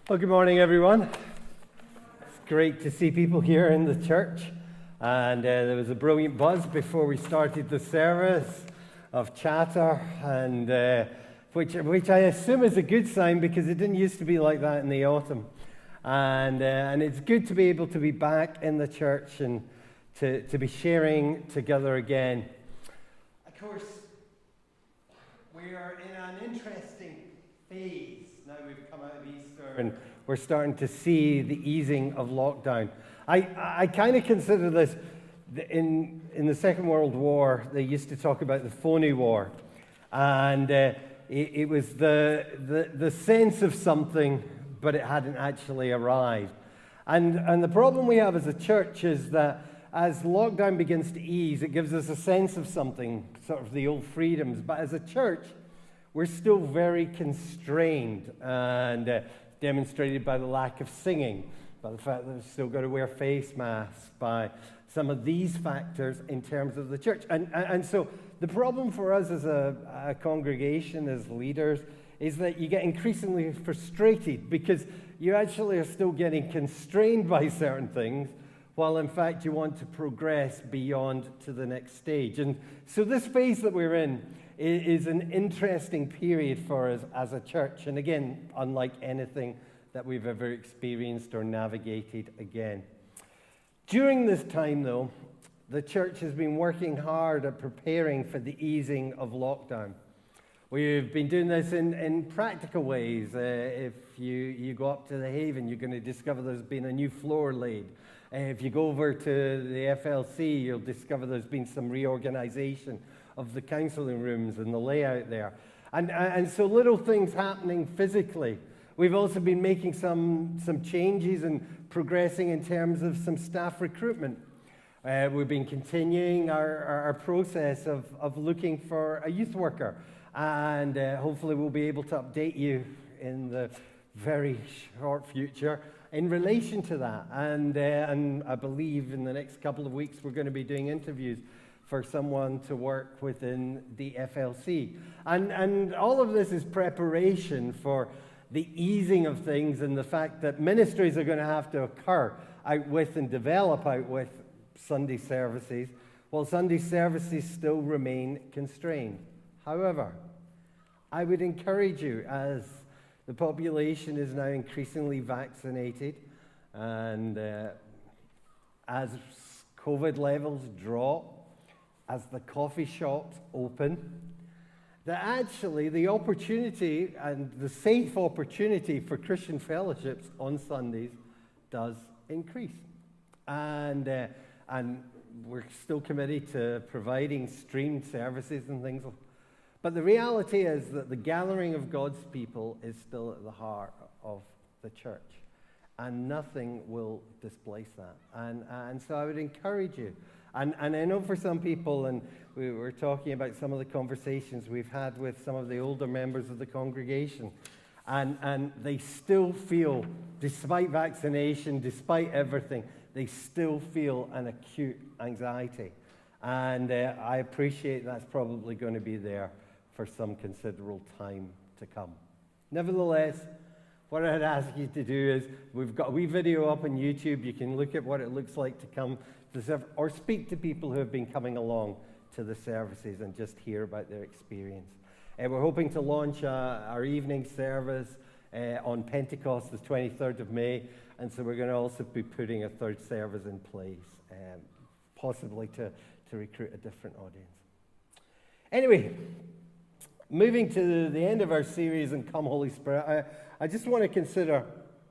Well, good morning, everyone. It's great to see people here in the church. And there was a brilliant buzz before we started the service of chatter, and which I assume is a good sign because it didn't used to be like that in the autumn. And it's good to be able to be back in the church and to be sharing together again. Of course, we are in an interesting phase. Now we've come out of Easter and we're starting to see the easing of lockdown. I kind of consider this, in the Second World War, they used to talk about the phony war. And it was the sense of something, but it hadn't actually arrived. And the problem we have as a church is that as lockdown begins to ease, it gives us a sense of something, sort of the old freedoms. But as a church, we're still very constrained, and demonstrated by the lack of singing, by the fact that we've still got to wear face masks, by some of these factors in terms of the church. And so the problem for us as a congregation, as leaders, is that you get increasingly frustrated because you actually are still getting constrained by certain things, while in fact you want to progress beyond to the next stage. And so this phase that we're in is an interesting period for us as a church, and again, unlike anything that we've ever experienced or navigated again. During this time, though, the church has been working hard at preparing for the easing of lockdown. We've been doing this in practical ways. If you go up to the Haven, you're going to discover there's been a new floor laid. If you go over to the FLC, you'll discover there's been some reorganization of the counseling rooms and the layout there. And so little things happening physically. We've also been making some changes and progressing in terms of some staff recruitment. We've been continuing our process of looking for a youth worker. And hopefully we'll be able to update you in the very short future in relation to that. And I believe in the next couple of weeks we're going to be doing interviews for someone to work within the FLC. And all of this is preparation for the easing of things and the fact that ministries are going to have to occur out with and develop out with Sunday services, while Sunday services still remain constrained. However, I would encourage you, as the population is now increasingly vaccinated and as COVID levels drop, as the coffee shops open, that actually the opportunity and the safe opportunity for Christian fellowships on Sundays does increase. And we're still committed to providing streamed services and things. But the reality is that the gathering of God's people is still at the heart of the church. And nothing will displace that. And so I would encourage you. And I know for some people, and we were talking about some of the conversations we've had with some of the older members of the congregation, and they still feel, despite vaccination, despite everything, they still feel an acute anxiety. And I appreciate that's probably going to be there for some considerable time to come. Nevertheless, what I'd ask you to do is, we've got a wee video up on YouTube. You can look at what it looks like to come to serve, or speak to people who have been coming along to the services and just hear about their experience. We're hoping to launch our evening service on Pentecost, the 23rd of May, and so we're going to also be putting a third service in place, possibly to recruit a different audience. Anyway, moving to the end of our series on Come Holy Spirit, I just want to consider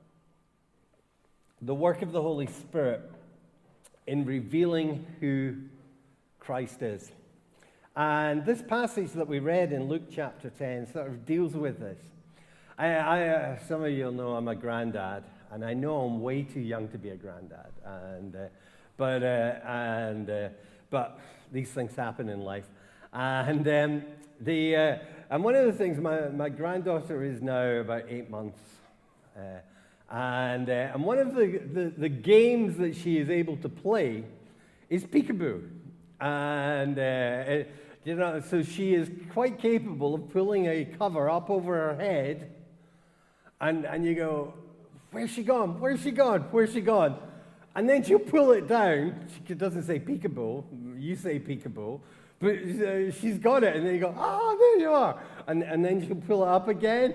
the work of the Holy Spirit in revealing who Christ is. And this passage that we read in Luke chapter 10 sort of deals with this. Some of you will know I'm a granddad, and I know I'm way too young to be a granddad. But these things happen in life. And one of the things, my granddaughter is now about 8 months. And one of the games that she is able to play is peekaboo. And so she is quite capable of pulling a cover up over her head, and you go, Where's she gone? Where's she gone? Where's she gone? And then she'll pull it down. She doesn't say peekaboo. You say peekaboo. But she's got it. And then you go, oh, there you are. And then she'll pull it up again.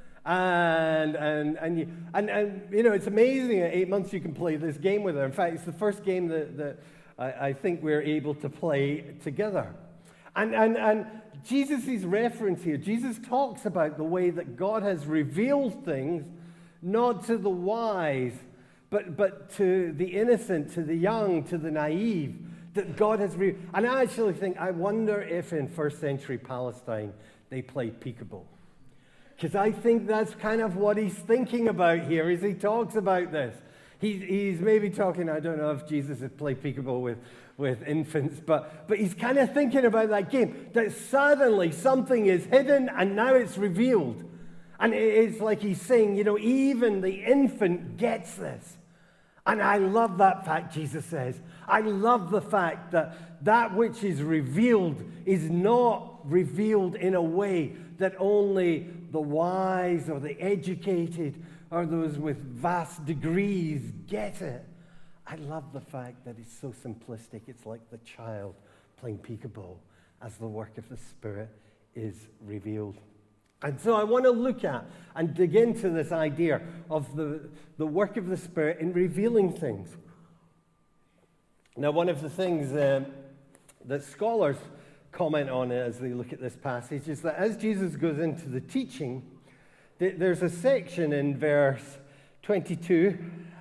And you know, it's amazing at 8 months you can play this game with her. In fact, it's the first game that I think we're able to play together. And Jesus' reference here, Jesus talks about the way that God has revealed things, not to the wise, but to the innocent, to the young, to the naive, that God has revealed. And I actually think, I wonder if in first century Palestine they played peekaboo. Because I think that's kind of what he's thinking about here as he talks about this. He's maybe talking, I don't know if Jesus had played peekaboo with infants, but he's kind of thinking about that game, that suddenly something is hidden and now it's revealed. And it's like he's saying, you know, even the infant gets this. And I love that fact, Jesus says. I love the fact that that which is revealed is not revealed in a way that only the wise or the educated or those with vast degrees get it. I love the fact that it's so simplistic. It's like the child playing peekaboo as the work of the Spirit is revealed. And so I want to look at and dig into this idea of the work of the Spirit in revealing things. Now, one of the things that scholars comment on as they look at this passage is that as Jesus goes into the teaching, there's a section in verse 22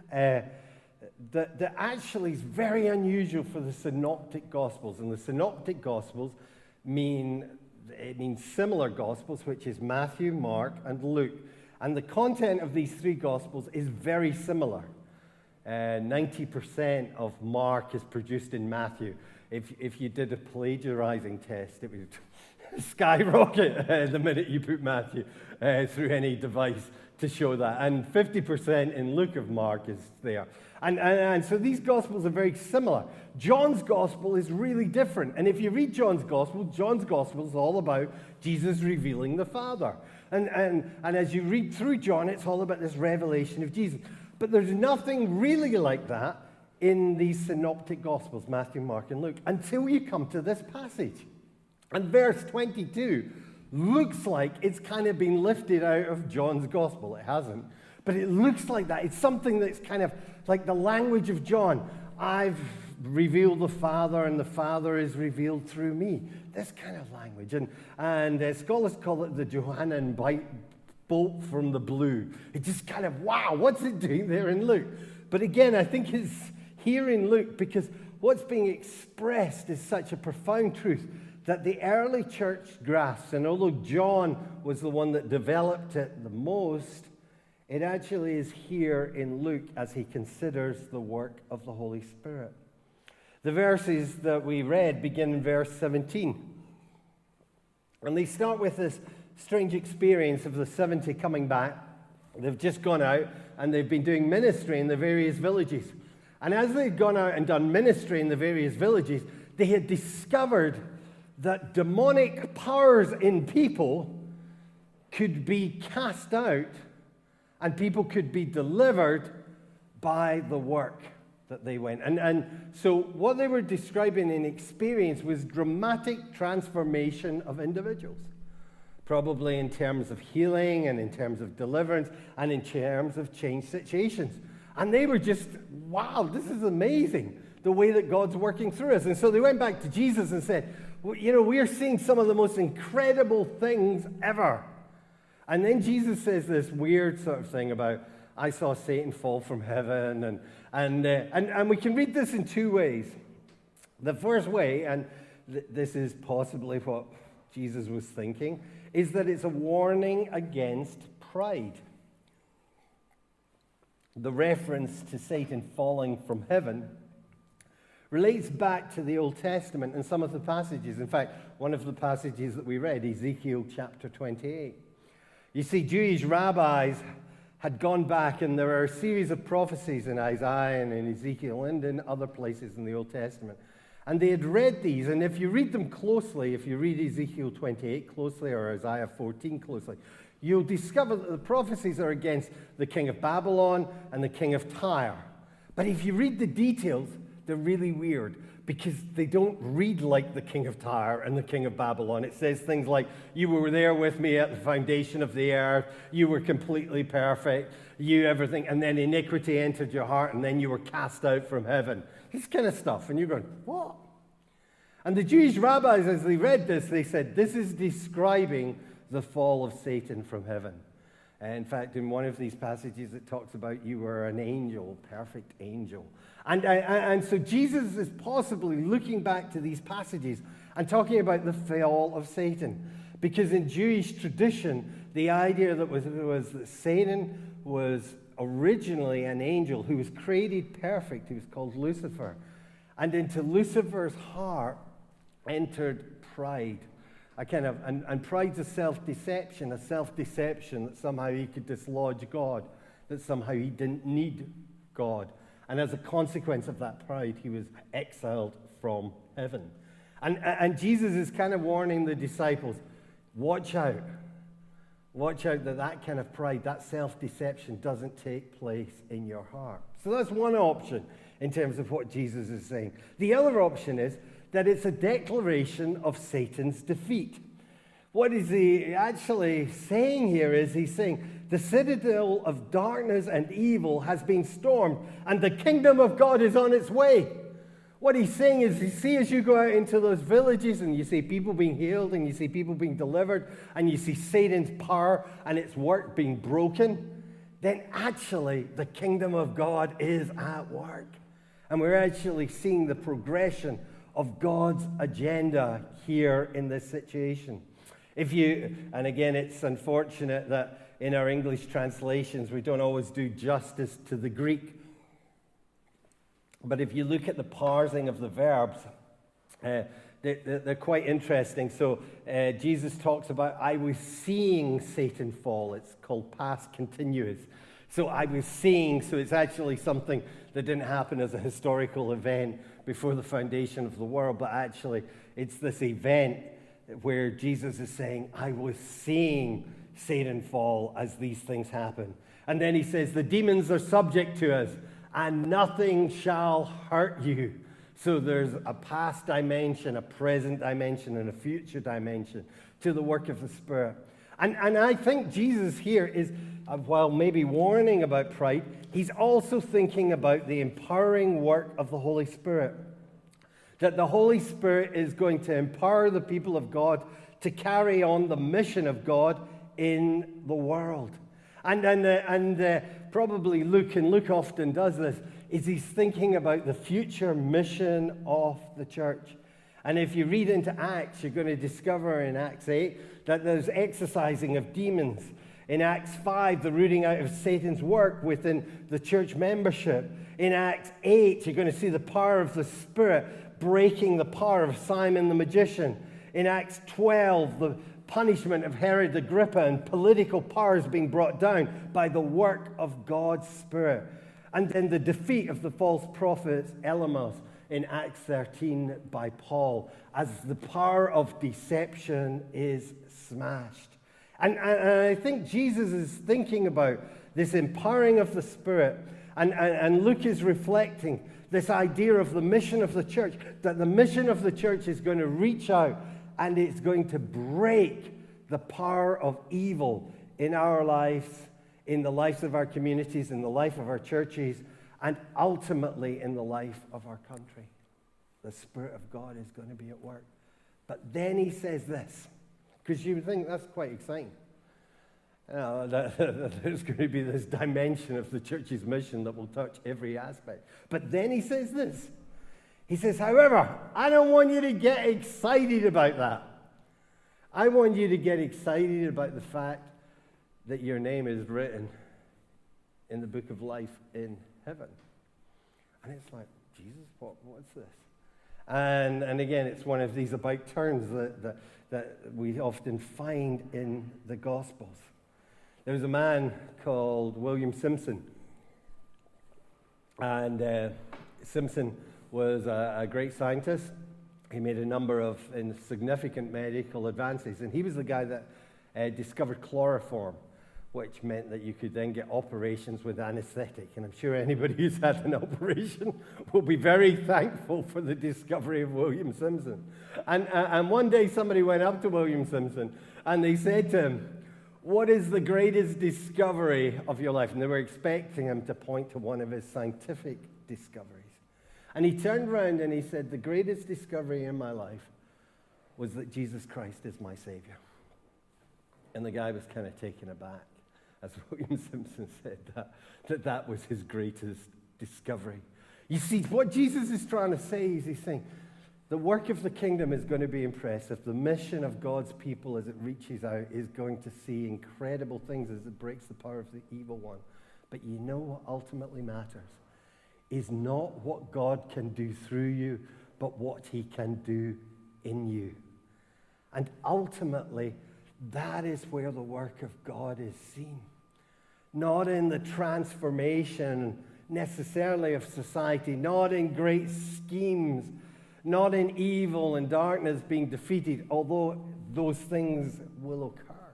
that actually is very unusual for the Synoptic Gospels. And the Synoptic Gospels means similar Gospels, which is Matthew, Mark, and Luke. And the content of these three Gospels is very similar. 90% of Mark is produced in Matthew. If you did a plagiarizing test, it would skyrocket the minute you put Matthew through any device to show that. And 50% in Luke of Mark is there. And so these Gospels are very similar. John's Gospel is really different. And if you read John's Gospel is all about Jesus revealing the Father. And as you read through John, it's all about this revelation of Jesus. But there's nothing really like that in these Synoptic Gospels, Matthew, Mark, and Luke, until you come to this passage. And verse 22 looks like it's kind of been lifted out of John's Gospel. It hasn't. But it looks like that. It's something that's kind of like the language of John. I've revealed the Father, and the Father is revealed through me. This kind of language. And scholars call it the Johannine bolt from the blue. It just kind of, wow, what's it doing there in Luke? But again, I think it's here in Luke because what's being expressed is such a profound truth that the early church grasped. And although John was the one that developed it the most, it actually is here in Luke as he considers the work of the Holy Spirit. The verses that we read begin in verse 17. And they start with this strange experience of the 70 coming back. They've just gone out and they've been doing ministry in the various villages. And as they'd gone out and done ministry in the various villages, they had discovered that demonic powers in people could be cast out and people could be delivered by the work that they went. And so what they were describing in experience was dramatic transformation of individuals. Probably in terms of healing and in terms of deliverance and in terms of changed situations. And they were just, wow, this is amazing, the way that God's working through us. And so they went back to Jesus and said, well, you know, we are seeing some of the most incredible things ever. And then Jesus says this weird sort of thing about, I saw Satan fall from heaven. And we can read this in two ways. The first way, and this is possibly what Jesus was thinking, is that it's a warning against pride. The reference to Satan falling from heaven relates back to the Old Testament and some of the passages. In fact, one of the passages that we read, Ezekiel chapter 28. You see, Jewish rabbis had gone back, and there are a series of prophecies in Isaiah and in Ezekiel and in other places in the Old Testament. And they had read these, and if you read them closely, if you read Ezekiel 28 closely or Isaiah 14 closely, you'll discover that the prophecies are against the king of Babylon and the king of Tyre. But if you read the details, they're really weird because they don't read like the king of Tyre and the king of Babylon. It says things like, you were there with me at the foundation of the earth, you were completely perfect, you everything, and then iniquity entered your heart, and then you were cast out from heaven. This kind of stuff. And you're going, what? And the Jewish rabbis, as they read this, they said, this is describing the fall of Satan from heaven. In fact, in one of these passages, it talks about you were an angel, perfect angel. And so Jesus is possibly looking back to these passages and talking about the fall of Satan. Because in Jewish tradition, the idea that was that Satan was originally an angel who was created perfect. He was called Lucifer. And into Lucifer's heart entered pride. And pride's a self-deception that somehow he could dislodge God, that somehow he didn't need God. And as a consequence of that pride, he was exiled from heaven. And Jesus is kind of warning the disciples, watch out. Watch out that kind of pride, that self-deception doesn't take place in your heart. So that's one option in terms of what Jesus is saying. The other option is that it's a declaration of Satan's defeat. What is he actually saying here is he's saying the citadel of darkness and evil has been stormed and the kingdom of God is on its way. What he's saying is, you see, as you go out into those villages and you see people being healed and you see people being delivered and you see Satan's power and its work being broken, then actually the kingdom of God is at work. And we're actually seeing the progression of God's agenda here in this situation. And again, it's unfortunate that in our English translations, we don't always do justice to the Greek. But if you look at the parsing of the verbs, they're quite interesting. So Jesus talks about, I was seeing Satan fall. It's called past continuous. So I was seeing, so it's actually something that didn't happen as a historical event before the foundation of the world, but actually it's this event where Jesus is saying, I was seeing Satan fall as these things happen. And then he says, the demons are subject to us, and nothing shall hurt you. So there's a past dimension, a present dimension, and a future dimension to the work of the Spirit. And I think Jesus here is, while maybe warning about pride, he's also thinking about the empowering work of the Holy Spirit. That the Holy Spirit is going to empower the people of God to carry on the mission of God in the world. And probably Luke, and Luke often does this, is he's thinking about the future mission of the church. And if you read into Acts, you're going to discover in Acts 8 that there's exorcising of demons. In Acts 5, the rooting out of Satan's work within the church membership. In Acts 8, you're going to see the power of the Spirit breaking the power of Simon the magician. In Acts 12, the punishment of Herod Agrippa and political powers being brought down by the work of God's Spirit. And then the defeat of the false prophet Elymas in Acts 13 by Paul as the power of deception is smashed. And I think Jesus is thinking about this empowering of the Spirit. And Luke is reflecting this idea of the mission of the church, that the mission of the church is going to reach out and it's going to break the power of evil in our lives, in the lives of our communities, in the life of our churches, and ultimately in the life of our country. The Spirit of God is going to be at work. But then he says this, because you would think that's quite exciting. There's going to be this dimension of the church's mission that will touch every aspect. But then he says this. He says, however, I don't want you to get excited about that. I want you to get excited about the fact that your name is written in the book of life in heaven. And it's like, Jesus, what's this? And again, it's one of these about turns that we often find in the Gospels. There was a man called William Simpson. And Simpson was a great scientist. He made a number of significant medical advances, and he was the guy that discovered chloroform, which meant that you could then get operations with anesthetic. And I'm sure anybody who's had an operation will be very thankful for the discovery of William Simpson. And one day somebody went up to William Simpson and they said to him, "What is the greatest discovery of your life?" And they were expecting him to point to one of his scientific discoveries. And he turned around and he said, "The greatest discovery in my life was that Jesus Christ is my Savior." And the guy was kind of taken aback, as William Simpson said that was his greatest discovery. You see, what Jesus is trying to say is he's saying, the work of the kingdom is going to be impressive. The mission of God's people as it reaches out is going to see incredible things as it breaks the power of the evil one. But you know what ultimately matters is not what God can do through you, but what he can do in you. And ultimately, that is where the work of God is seen. Not in the transformation necessarily of society, not in great schemes, not in evil and darkness being defeated, although those things will occur.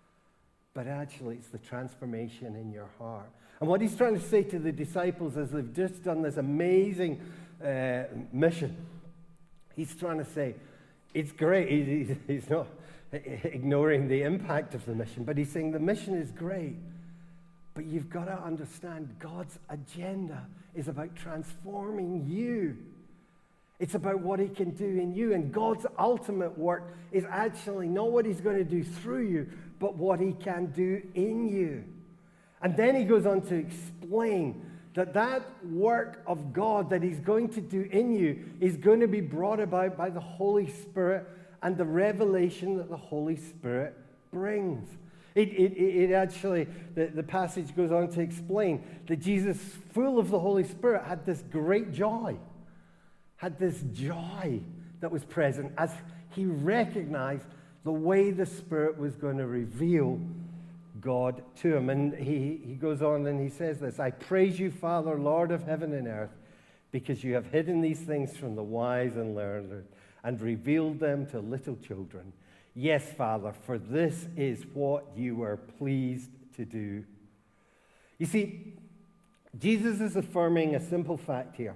But actually, it's the transformation in your heart. And what he's trying to say to the disciples as they've just done this amazing mission, he's trying to say, it's great. He's not ignoring the impact of the mission, but he's saying the mission is great. But you've got to understand God's agenda is about transforming you. It's about what he can do in you. And God's ultimate work is actually not what he's going to do through you, but what he can do in you. And then he goes on to explain that work of God that he's going to do in you is going to be brought about by the Holy Spirit and the revelation that the Holy Spirit brings. It actually, the passage goes on to explain that Jesus, full of the Holy Spirit, had this great joy, that was present as he recognized the way the Spirit was going to reveal God to him. And he goes on and he says this, "I praise you, Father, Lord of heaven and earth, because you have hidden these things from the wise and learned and revealed them to little children. Yes, Father, for this is what you were pleased to do." You see, Jesus is affirming a simple fact here.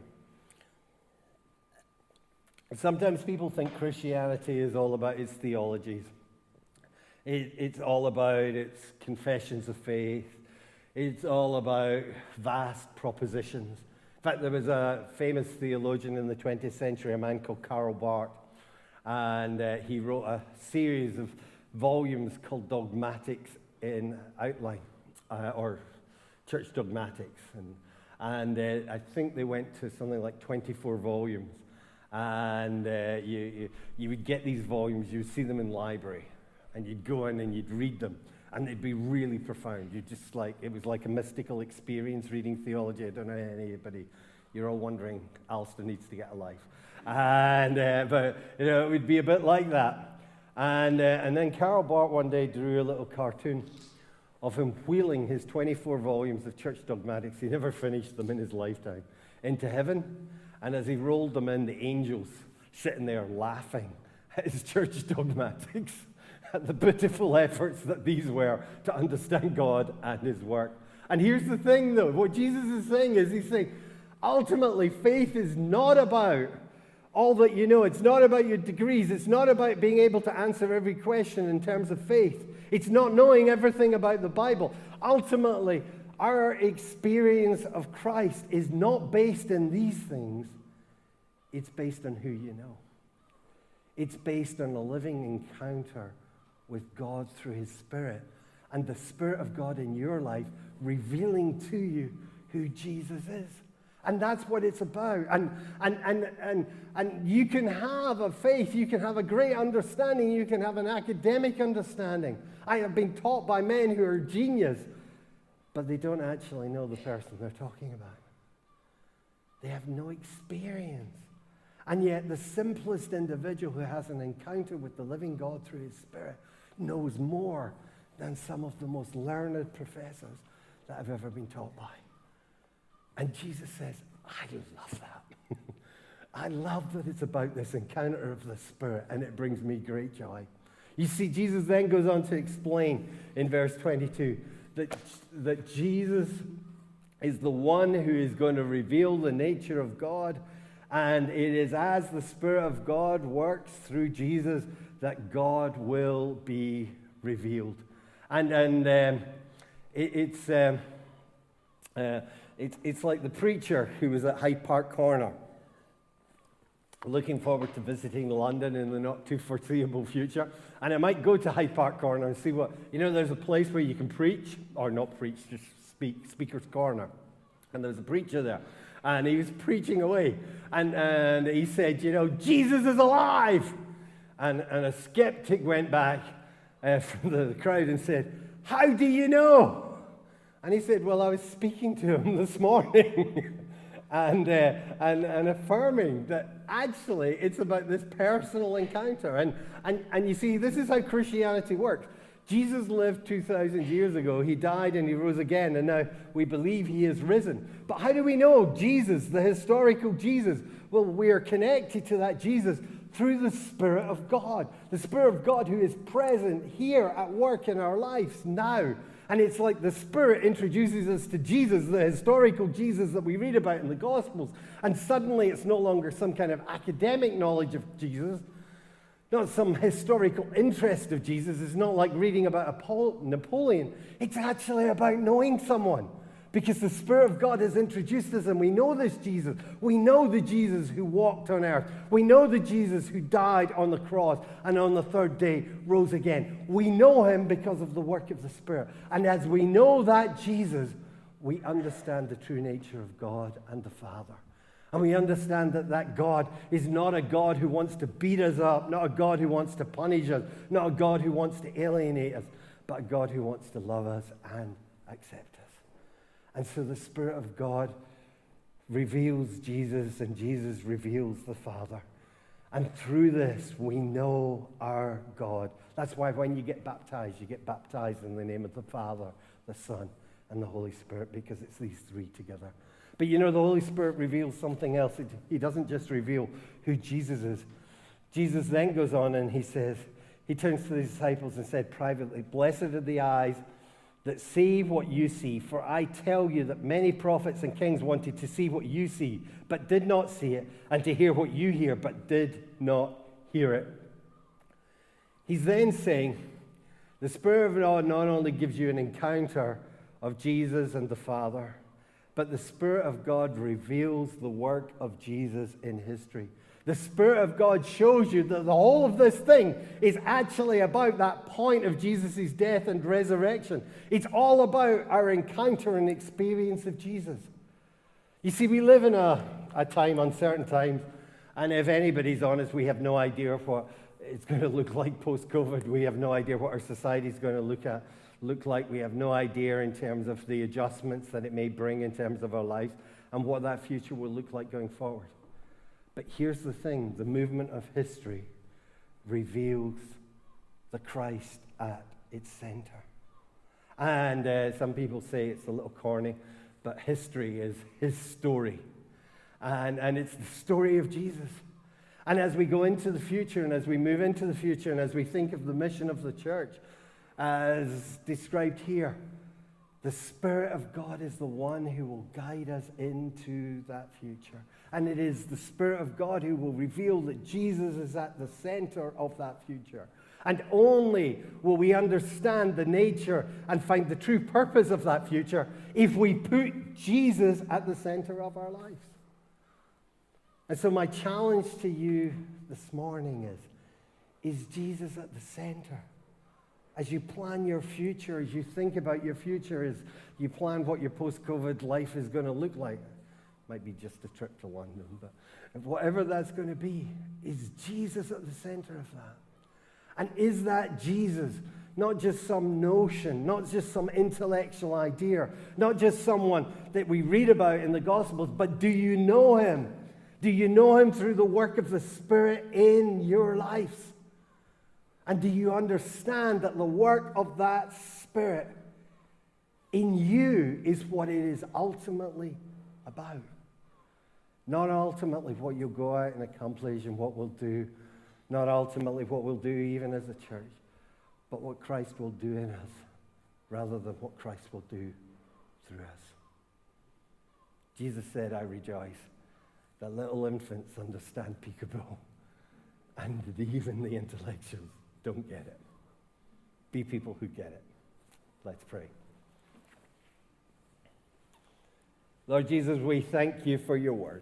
Sometimes people think Christianity is all about its theologies. It's all about its confessions of faith. It's all about vast propositions. In fact, there was a famous theologian in the 20th century, a man called Karl Barth, and he wrote a series of volumes called Dogmatics in Outline, or Church Dogmatics. And I think they went to something like 24 volumes. And you would get these volumes, you would see them in library, and you'd go in and you'd read them, and they'd be really profound. It was like a mystical experience reading theology. I don't know anybody, you're all wondering, Alistair needs to get a life. But it would be a bit like that. And then Karl Barth one day drew a little cartoon of him wheeling his 24 volumes of Church Dogmatics, he never finished them in his lifetime, into heaven. And as he rolled them in, the angels sitting there laughing at his Church Dogmatics, at the pitiful efforts that these were to understand God and his work. And here's the thing, though. What Jesus is saying is, he's saying, ultimately, faith is not about all that you know. It's not about your degrees. It's not about being able to answer every question in terms of faith. It's not knowing everything about the Bible. Ultimately, our experience of Christ is not based in these things. It's based on who you know. It's based on a living encounter with God through his Spirit, and the Spirit of God in your life revealing to you who Jesus is. And that's what it's about. And you can have a faith, you can have a great understanding, you can have an academic understanding. I have been taught by men who are genius, but they don't actually know the person they're talking about. They have no experience. And yet the simplest individual who has an encounter with the living God through his Spirit knows more than some of the most learned professors that I've ever been taught by. And Jesus says, I love that. I love that it's about this encounter of the Spirit, and it brings me great joy. You see, Jesus then goes on to explain in verse 22 that Jesus is the one who is going to reveal the nature of God, and it is as the Spirit of God works through Jesus that God will be revealed. It's like the preacher who was at Hyde Park Corner, looking forward to visiting London in the not too foreseeable future. And I might go to Hyde Park Corner and see there's a place where you can preach, or not preach, just speaker's corner. And there's a preacher there. And he was preaching away. And he said, Jesus is alive. And a skeptic went back from the crowd and said, how do you know? And he said, well, I was speaking to him this morning. And affirming that actually it's about this personal encounter. And you see, this is how Christianity works. Jesus lived 2,000 years ago. He died and he rose again, and now we believe he is risen. But how do we know Jesus, the historical Jesus? Well, we are connected to that Jesus through the Spirit of God. The Spirit of God who is present here at work in our lives now. And it's like the Spirit introduces us to Jesus, the historical Jesus that we read about in the Gospels. And suddenly it's no longer some kind of academic knowledge of Jesus, not some historical interest of Jesus. It's not like reading about Napoleon. It's actually about knowing someone. Because the Spirit of God has introduced us, and we know this Jesus. We know the Jesus who walked on earth. We know the Jesus who died on the cross and on the third day rose again. We know him because of the work of the Spirit. And as we know that Jesus, we understand the true nature of God and the Father. And we understand that God is not a God who wants to beat us up, not a God who wants to punish us, not a God who wants to alienate us, but a God who wants to love us and accept us. And so the Spirit of God reveals Jesus, and Jesus reveals the Father. And through this, we know our God. That's why when you get baptized in the name of the Father, the Son, and the Holy Spirit, because it's these three together. But the Holy Spirit reveals something else. He doesn't just reveal who Jesus is. Jesus then goes on and he turns to the disciples and said privately, "Blessed are the eyes that see what you see. For I tell you that many prophets and kings wanted to see what you see, but did not see it, and to hear what you hear, but did not hear it." He's then saying, the Spirit of God not only gives you an encounter of Jesus and the Father, but the Spirit of God reveals the work of Jesus in history. The Spirit of God shows you that the whole of this thing is actually about that point of Jesus' death and resurrection. It's all about our encounter and experience of Jesus. You see, we live in a time, uncertain times, and if anybody's honest, we have no idea what it's going to look like post-COVID. We have no idea what our society is going to look like. We have no idea in terms of the adjustments that it may bring in terms of our lives and what that future will look like going forward. But here's the thing, the movement of history reveals the Christ at its center. And some people say it's a little corny, but history is his story. And it's the story of Jesus. And as we go into the future, and as we move into the future, and as we think of the mission of the church, as described here, the Spirit of God is the one who will guide us into that future. And it is the Spirit of God who will reveal that Jesus is at the center of that future. And only will we understand the nature and find the true purpose of that future if we put Jesus at the center of our lives. And so my challenge to you this morning is Jesus at the center? As you plan your future, as you think about your future, as you plan what your post-COVID life is going to look like, might be just a trip to London, but whatever that's going to be, is Jesus at the center of that? And is that Jesus not just some notion, not just some intellectual idea, not just someone that we read about in the Gospels, but do you know him? Do you know him through the work of the Spirit in your lives? And do you understand that the work of that Spirit in you is what it is ultimately about? Not ultimately what you'll go out and accomplish and what we'll do, not ultimately what we'll do even as a church, but what Christ will do in us rather than what Christ will do through us. Jesus said, I rejoice that little infants understand peekaboo and even the intellectuals don't get it. Be people who get it. Let's pray. Lord Jesus, we thank you for your word.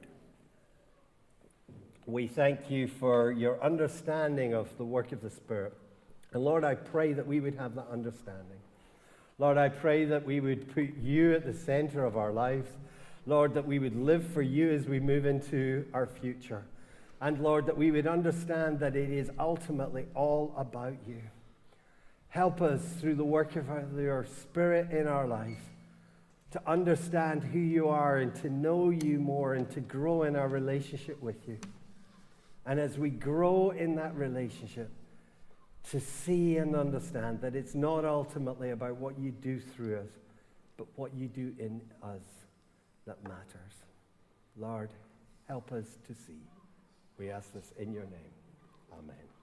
We thank you for your understanding of the work of the Spirit. And Lord, I pray that we would have that understanding. Lord, I pray that we would put you at the center of our lives. Lord, that we would live for you as we move into our future. And Lord, that we would understand that it is ultimately all about you. Help us through the work of your Spirit in our lives to understand who you are and to know you more and to grow in our relationship with you. And as we grow in that relationship, to see and understand that it's not ultimately about what you do through us, but what you do in us that matters. Lord, help us to see. We ask this in your name. Amen.